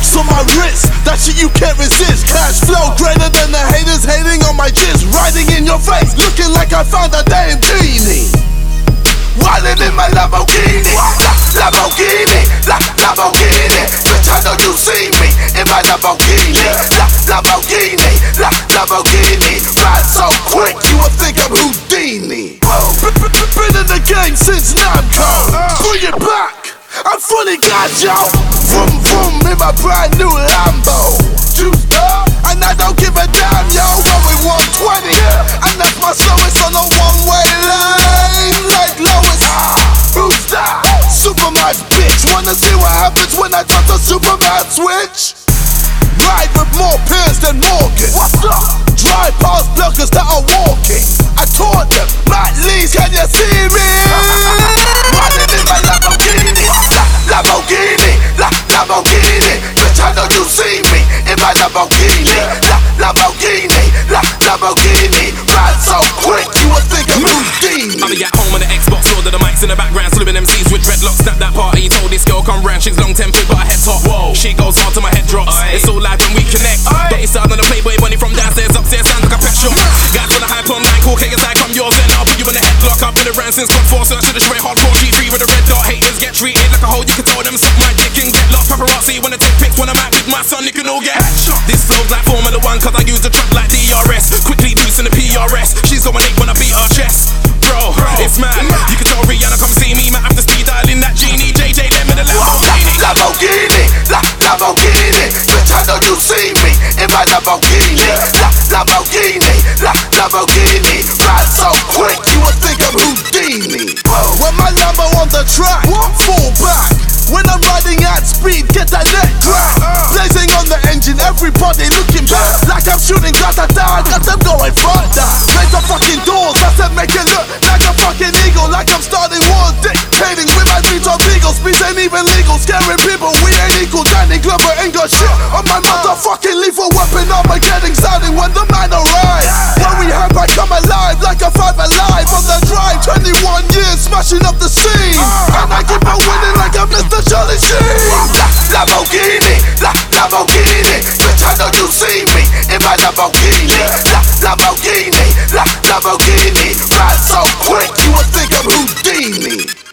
rocks on my wrist, that shit you can't resist. Cash flow greater than the haters hating on my jizz. Riding in your face, looking like I found a damn genie. Riding in my Lamborghini, Lamborghini, Lamborghini. Bitch, I know you see me in my Lamborghini, Lamborghini, Lamborghini. Ride so quick, you would think I'm Houdini. Been in the game since Namco. Bring it back, I'm fully got yo. Vroom vroom in my brand new Lambo. Juiced up, and I don't give a damn yo. Going 120, and that's my slowest on a one-way lane. Like Lois, who's that? Superman bitch. Wanna see what happens when I touch the Superman switch? Ride with more peers than Morgan. What's up? Drive past bloggers that are walking. I taught them, Matt Lees, can you see me? Riding in my Lamborghini, Lamborghini, Lamborghini. Bitch, I know you see me in my Lamborghini, Lamborghini, Lamborghini. Ride so quick, you would think I'm Houdini. I'll be at home on the Xbox, load of the mics in the background, slewing MCs with dreadlocks. Snap that party, told this girl come round, she's long-tempered but her head top. Whoa, she goes hard till my head drops. It's all live when we connect. Dirty style on the Playboy money from downstairs, upstairs sounds like a pet shop. Guys wanna hype online, cool K inside, come yours and I'll put you in the headlock. I've been around since God 4, so I should've straight hardcore G3 with a red dot. Haters get treated like a hoe, you can tell them suck my dick and get lost. Paparazzi wanna take pics when I'm out with my son, you can all get headshot. This flow's like Formula 1 cause I use the truck like DRS. Quickly boosting the PRS, she's going 8 when I beat her chest. Bro, it's mad, you can tell Rihanna come see me. Might have to speed dial in that genie. JJ them in the Lamborghini, Lamborghini, Lamborghini. Bitch, I know you see me in my Lamborghini, Lamborghini, Lamborghini. Ride so quick, you would think I'm Houdini. When my Lambo on the track, fall back. When I'm riding at speed, get that neck crack. Blazing on the engine, everybody looking back like I'm shooting da-da-da. Got them going further. Raise the fucking doors, that's it, make it look like a fucking eagle. Like I'm starting war, dictating with my beats on beagles. Speeds ain't even legal, scaring people, we ain't equal. Danny Glover ain't got shit on my motherfucking lethal weapon. Armageddon sounding when the man arrives. When we have I come alive like a 5 alive on the drive. 21 years smashing up the scene, and I keep on winning like I'm Mr. Charlie Sheen. Lamborghini, Lamborghini. Bitch, I know you see me in my Lamborghini, Lamborghini, Lamborghini. Ride so quick, you would think I'm Houdini.